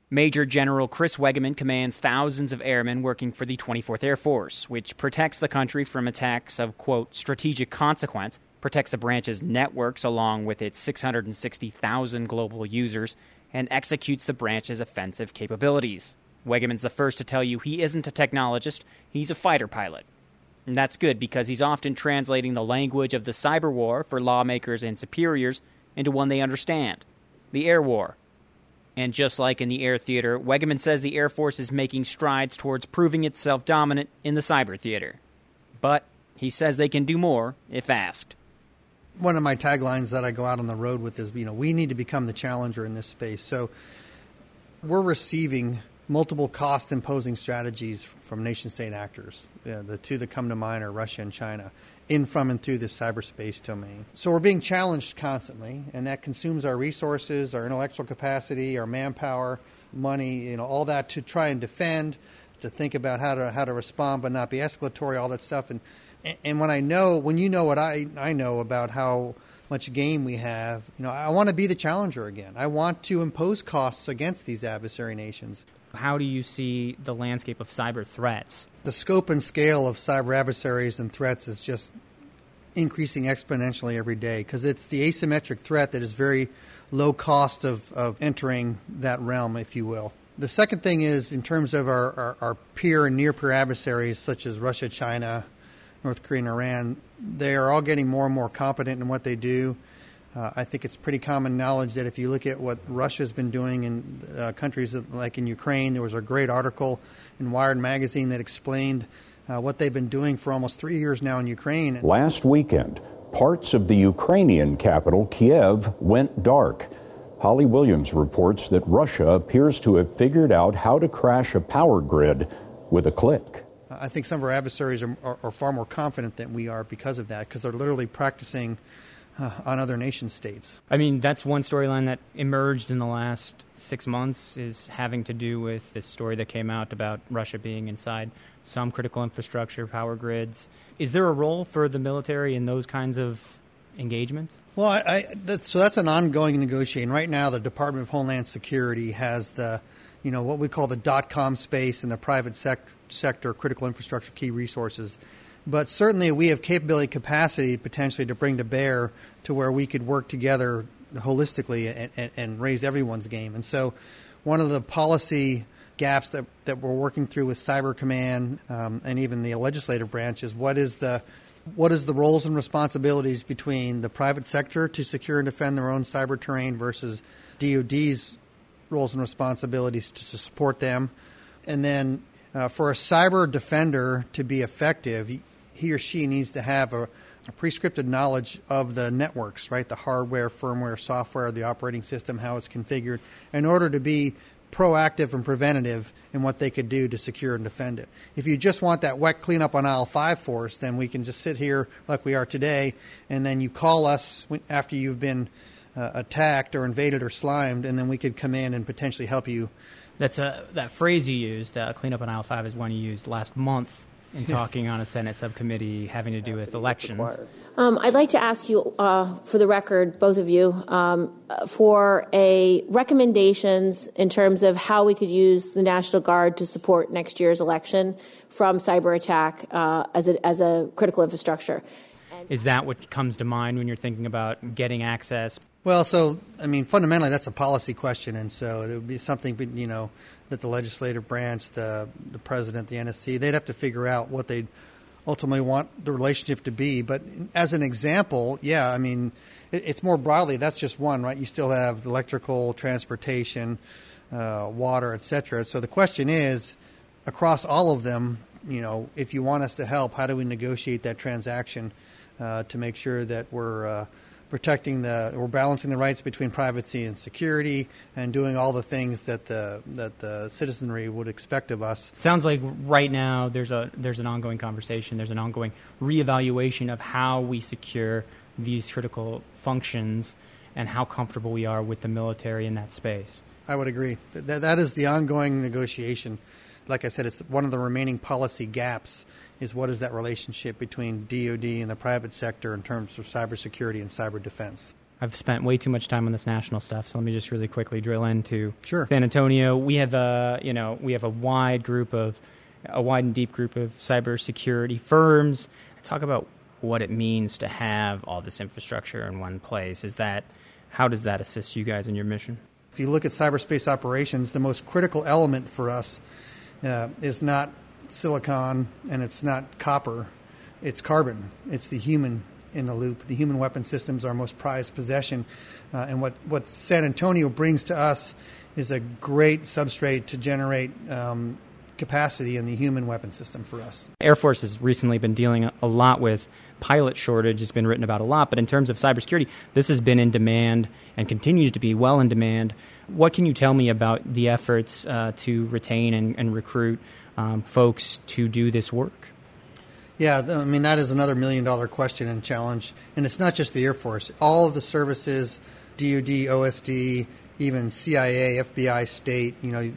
Major General Chris Wegeman commands thousands of airmen working for the 24th Air Force, which protects the country from attacks of, quote, strategic consequence, protects the branch's networks along with its 660,000 global users, and executes the branch's offensive capabilities. Wegeman's the first to tell you he isn't a technologist, he's a fighter pilot. And that's good because he's often translating the language of the cyber war for lawmakers and superiors into one they understand, the air war. And just like in the air theater, Wegeman says the Air Force is making strides towards proving itself dominant in the cyber theater. But he says they can do more if asked. One of my taglines that I go out on the road with is, we need to become the challenger in this space. So we're receiving multiple cost-imposing strategies from nation-state actors. The two that come to mind are Russia and China, in, from, and through the cyberspace domain. So we're being challenged constantly, and that consumes our resources, our intellectual capacity, our manpower, money, all that to try and defend, to think about how to respond but not be escalatory, all that stuff. And when you know what I know about how much game we have, I want to be the challenger again. I want to impose costs against these adversary nations. How do you see the landscape of cyber threats? The scope and scale of cyber adversaries and threats is just increasing exponentially every day because it's the asymmetric threat that is very low cost of entering that realm, if you will. The second thing is in terms of our peer and near-peer adversaries such as Russia, China, North Korea, and Iran, they are all getting more and more competent in what they do. I think it's pretty common knowledge that if you look at what Russia's been doing in countries like in Ukraine, there was a great article in Wired magazine that explained what they've been doing for almost 3 years now in Ukraine. Last weekend, parts of the Ukrainian capital, Kiev, went dark. Holly Williams reports that Russia appears to have figured out how to crash a power grid with a click. I think some of our adversaries are far more confident than we are because of that, because they're literally practicing on other nation states. I mean, that's one storyline that emerged in the last 6 months is having to do with this story that came out about Russia being inside some critical infrastructure, power grids. Is there a role for the military in those kinds of engagements? Well, that's an ongoing negotiation. Right now, the Department of Homeland Security has what we call the .com space and the private sector critical infrastructure key resources. But certainly we have capacity potentially to bring to bear to where we could work together holistically and raise everyone's game. And so one of the policy gaps that we're working through with Cyber Command and even the legislative branch is what is the roles and responsibilities between the private sector to secure and defend their own cyber terrain versus DoD's roles and responsibilities to support them. And then for a cyber defender to be effective, he or she needs to have a prescripted knowledge of the networks, right? The hardware, firmware, software, the operating system, how it's configured, in order to be proactive and preventative in what they could do to secure and defend it. If you just want that wet cleanup on aisle 5 for us, then we can just sit here like we are today, and then you call us after you've been attacked or invaded or slimed, and then we could come in and potentially help you. That phrase you used, cleanup on aisle 5, is one you used last month in talking on a Senate subcommittee having to do with elections. I'd like to ask you, for the record, both of you, for recommendations in terms of how we could use the National Guard to support next year's election from cyber attack as a critical infrastructure. Is that what comes to mind when you're thinking about getting access? Well, fundamentally, that's a policy question, and so it would be something, that the legislative branch, the president, the NSC, they'd have to figure out what they'd ultimately want the relationship to be. But as an example, it's more broadly, that's just one, right? You still have electrical, transportation, water, et cetera. So the question is, across all of them, if you want us to help, how do we negotiate that transaction to make sure that we're we're balancing the rights between privacy and security and doing all the things that the citizenry would expect of us. Sounds like right now there's an ongoing conversation, there's an ongoing reevaluation of how we secure these critical functions and how comfortable we are with the military in that space. I would agree. That is the ongoing negotiation. Like I said, it's one of the remaining policy gaps is what is that relationship between DoD and the private sector in terms of cybersecurity and cyber defense. I've spent way too much time on this national stuff, so let me just really quickly drill into Sure. San Antonio. We have we have a wide and deep group of cybersecurity firms. Talk about what it means to have all this infrastructure in one place. How does that assist you guys in your mission? If you look at cyberspace operations, the most critical element for us is not silicon and it's not copper. It's carbon. It's the human in the loop. The human weapon systems are our most prized possession. And what San Antonio brings to us is a great substrate to generate capacity in the human weapon system for us. Air Force has recently been dealing a lot with pilot shortage. It's been written about a lot. But in terms of cybersecurity, this has been in demand and continues to be well in demand. What can you tell me about the efforts to retain and recruit folks to do this work? Yeah, I mean, that is another $1 million question and challenge. And it's not just the Air Force. All of the services, DoD, OSD, even CIA, FBI, state,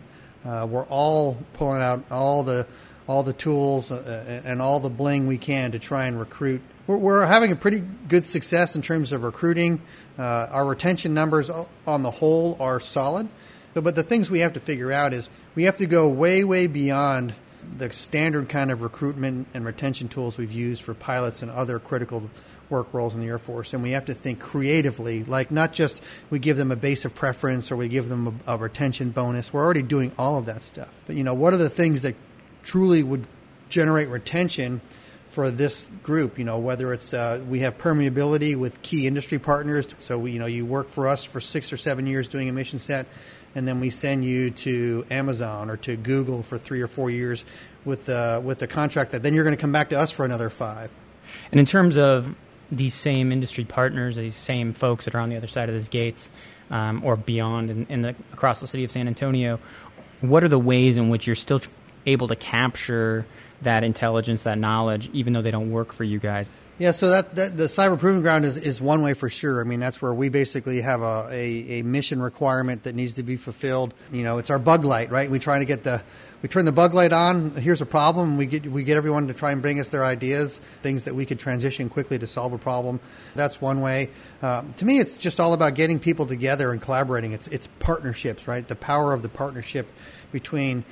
we're all pulling out all the tools and all the bling we can to try and recruit. We're having a pretty good success in terms of recruiting. Our retention numbers on the whole are solid. But the things we have to figure out is we have to go way, way beyond the standard kind of recruitment and retention tools we've used for pilots and other critical work roles in the Air Force. And we have to think creatively, like not just we give them a base of preference or we give them a retention bonus. We're already doing all of that stuff. But, what are the things that truly would generate retention for this group? Whether it's we have permeability with key industry partners. So, you work for us for 6 or 7 years doing a mission set, and then we send you to Amazon or to Google for 3 or 4 years with a contract that then you're going to come back to us for another 5. And in terms of these same industry partners, these same folks that are on the other side of these gates or beyond across the city of San Antonio, what are the ways in which you're still able to capture that intelligence, that knowledge, even though they don't work for you guys? Yeah, so that the cyber proving ground is one way for sure. I mean, that's where we basically have a mission requirement that needs to be fulfilled. It's our bug light, right? We turn the bug light on. Here's a problem. We get everyone to try and bring us their ideas, things that we could transition quickly to solve a problem. That's one way. To me, it's just all about getting people together and collaborating. It's partnerships, right? The power of the partnership between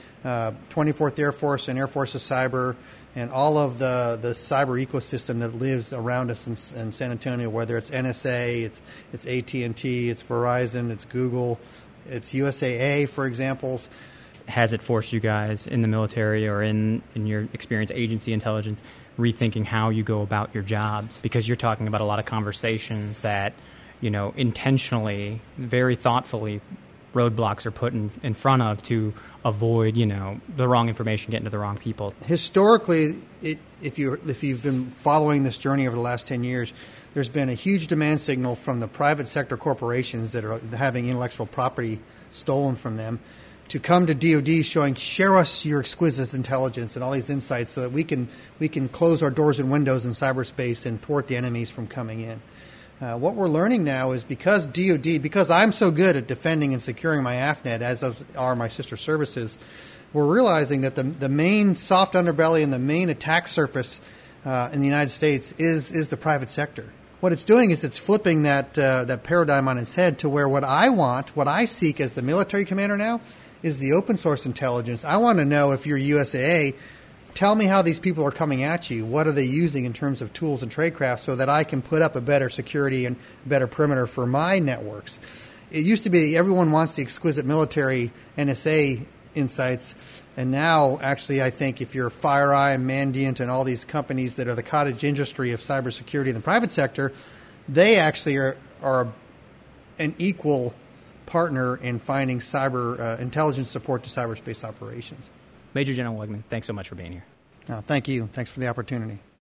24th Air Force and Air Force's Cyber and all of the cyber ecosystem that lives around us in San Antonio, whether it's NSA, it's AT&T, it's Verizon, it's Google, it's USAA, for examples. Has it forced you guys in the military or in your experience, agency intelligence, rethinking how you go about your jobs? Because you're talking about a lot of conversations that, intentionally, very thoughtfully, roadblocks are put in front of to avoid, the wrong information getting to the wrong people. Historically, if you've been following this journey over the last 10 years, there's been a huge demand signal from the private sector corporations that are having intellectual property stolen from them to come to DoD share us your exquisite intelligence and all these insights so that we can close our doors and windows in cyberspace and thwart the enemies from coming in. What we're learning now is because I'm so good at defending and securing my AFNet, as are my sister services, we're realizing that the main soft underbelly and the main attack surface in the United States is the private sector. What it's doing is it's flipping that paradigm on its head to where what I seek as the military commander now is the open source intelligence. I want to know if you're USAA, tell me how these people are coming at you. What are they using in terms of tools and tradecraft so that I can put up a better security and better perimeter for my networks? It used to be everyone wants the exquisite military NSA insights. And now, actually, I think if you're FireEye and Mandiant and all these companies that are the cottage industry of cybersecurity in the private sector, they actually are an equal partner in finding cyber intelligence support to cyberspace operations. Major General Wegman, thanks so much for being here. Thank you. Thanks for the opportunity.